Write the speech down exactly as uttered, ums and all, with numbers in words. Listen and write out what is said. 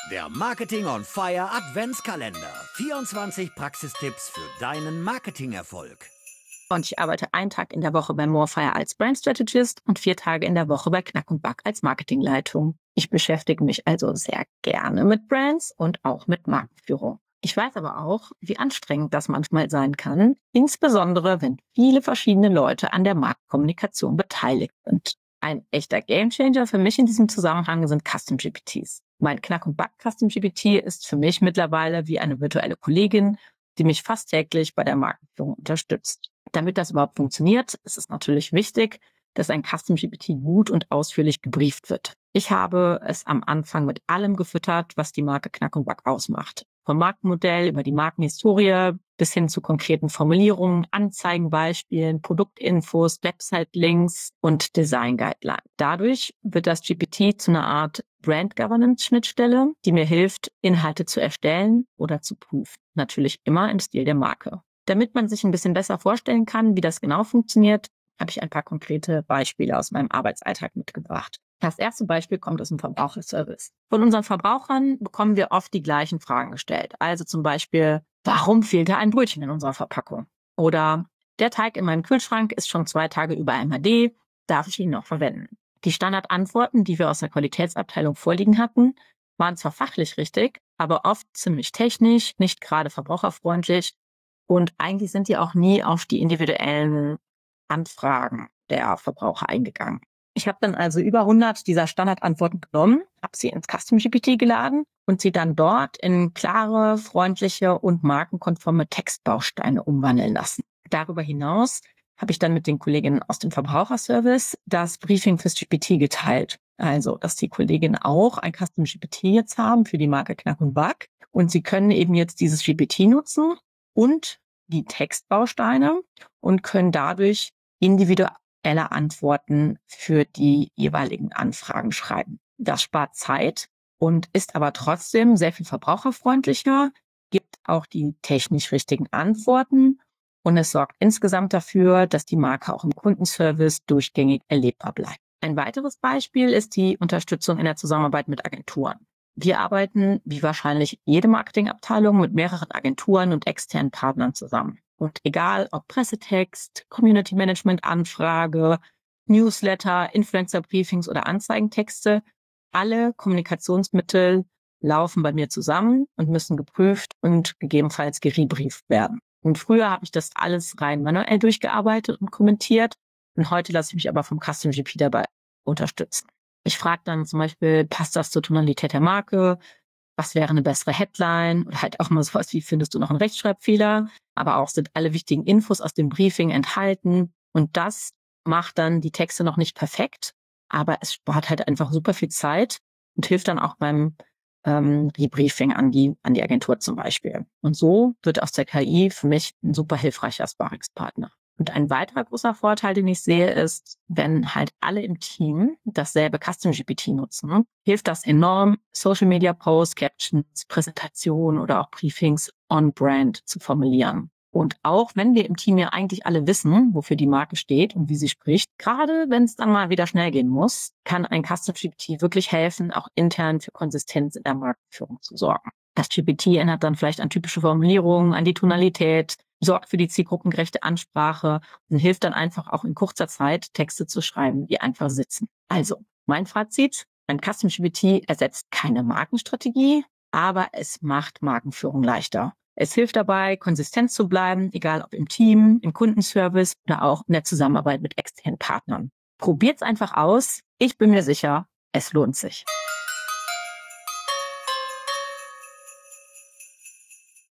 Der Marketing on Fire Adventskalender. vierundzwanzig Praxistipps für deinen Marketingerfolg. Und ich arbeite einen Tag in der Woche bei Morefire als Brand Strategist und vier Tage in der Woche bei Knack und Back als Marketingleitung. Ich beschäftige mich also sehr gerne mit Brands und auch mit Markenführung. Ich weiß aber auch, wie anstrengend das manchmal sein kann, insbesondere wenn viele verschiedene Leute an der Markenkommunikation beteiligt sind. Ein echter Gamechanger für mich in diesem Zusammenhang sind Custom G P Ts. Mein Knack und Back Custom G P T ist für mich mittlerweile wie eine virtuelle Kollegin, die mich fast täglich bei der Markenführung unterstützt. Damit das überhaupt funktioniert, ist es natürlich wichtig, dass ein Custom G P T gut und ausführlich gebrieft wird. Ich habe es am Anfang mit allem gefüttert, was die Marke Knack und Back ausmacht. Vom Markenmodell über die Markenhistorie bis hin zu konkreten Formulierungen, Anzeigenbeispielen, Produktinfos, Website-Links und Design-Guidelines. Dadurch wird das G P T zu einer Art Brand-Governance-Schnittstelle, die mir hilft, Inhalte zu erstellen oder zu prüfen. Natürlich immer im Stil der Marke. Damit man sich ein bisschen besser vorstellen kann, wie das genau funktioniert, habe ich ein paar konkrete Beispiele aus meinem Arbeitsalltag mitgebracht. Das erste Beispiel kommt aus dem Verbraucherservice. Von unseren Verbrauchern bekommen wir oft die gleichen Fragen gestellt. Also zum Beispiel, warum fehlt da ein Brötchen in unserer Verpackung? Oder der Teig in meinem Kühlschrank ist schon zwei Tage über M H D, darf ich ihn noch verwenden? Die Standardantworten, die wir aus der Qualitätsabteilung vorliegen hatten, waren zwar fachlich richtig, aber oft ziemlich technisch, nicht gerade verbraucherfreundlich. Und eigentlich sind die auch nie auf die individuellen Anfragen der Verbraucher eingegangen. Ich habe dann also über hundert dieser Standardantworten genommen, habe sie ins Custom G P T geladen und sie dann dort in klare, freundliche und markenkonforme Textbausteine umwandeln lassen. Darüber hinaus habe ich dann mit den Kolleginnen aus dem Verbraucherservice das Briefing fürs G P T geteilt. Also, dass die Kolleginnen auch ein Custom G P T jetzt haben für die Marke Knack und Back und sie können eben jetzt dieses G P T nutzen und die Textbausteine und können dadurch individuelle Antworten für die jeweiligen Anfragen schreiben. Das spart Zeit und ist aber trotzdem sehr viel verbraucherfreundlicher, gibt auch die technisch richtigen Antworten und es sorgt insgesamt dafür, dass die Marke auch im Kundenservice durchgängig erlebbar bleibt. Ein weiteres Beispiel ist die Unterstützung in der Zusammenarbeit mit Agenturen. Wir arbeiten, wie wahrscheinlich jede Marketingabteilung, mit mehreren Agenturen und externen Partnern zusammen. Und egal ob Pressetext, Community Management Anfrage, Newsletter, Influencer Briefings oder Anzeigentexte, alle Kommunikationsmittel laufen bei mir zusammen und müssen geprüft und gegebenenfalls gerebrieft werden. Und früher habe ich das alles rein manuell durchgearbeitet und kommentiert und heute lasse ich mich aber vom Custom G P T dabei unterstützen. Ich frage dann zum Beispiel, passt das zur Tonalität der Marke? Was wäre eine bessere Headline? Oder halt auch mal sowas wie, findest du noch einen Rechtschreibfehler? Aber auch sind alle wichtigen Infos aus dem Briefing enthalten. Und das macht dann die Texte noch nicht perfekt, aber es spart halt einfach super viel Zeit und hilft dann auch beim ähm, Rebriefing an die, an die Agentur zum Beispiel. Und so wird aus der K I für mich ein super hilfreicher Sparringspartner. Und ein weiterer großer Vorteil, den ich sehe, ist, wenn halt alle im Team dasselbe Custom G P T nutzen, hilft das enorm, Social Media Posts, Captions, Präsentationen oder auch Briefings on Brand zu formulieren. Und auch wenn wir im Team ja eigentlich alle wissen, wofür die Marke steht und wie sie spricht, gerade wenn es dann mal wieder schnell gehen muss, kann ein Custom G P T wirklich helfen, auch intern für Konsistenz in der Markenführung zu sorgen. Das G P T erinnert dann vielleicht an typische Formulierungen, an die Tonalität, sorgt für die zielgruppengerechte Ansprache und hilft dann einfach auch in kurzer Zeit, Texte zu schreiben, die einfach sitzen. Also, mein Fazit, ein Custom G P T ersetzt keine Markenstrategie, aber es macht Markenführung leichter. Es hilft dabei, konsistent zu bleiben, egal ob im Team, im Kundenservice oder auch in der Zusammenarbeit mit externen Partnern. Probiert's einfach aus. Ich bin mir sicher, es lohnt sich.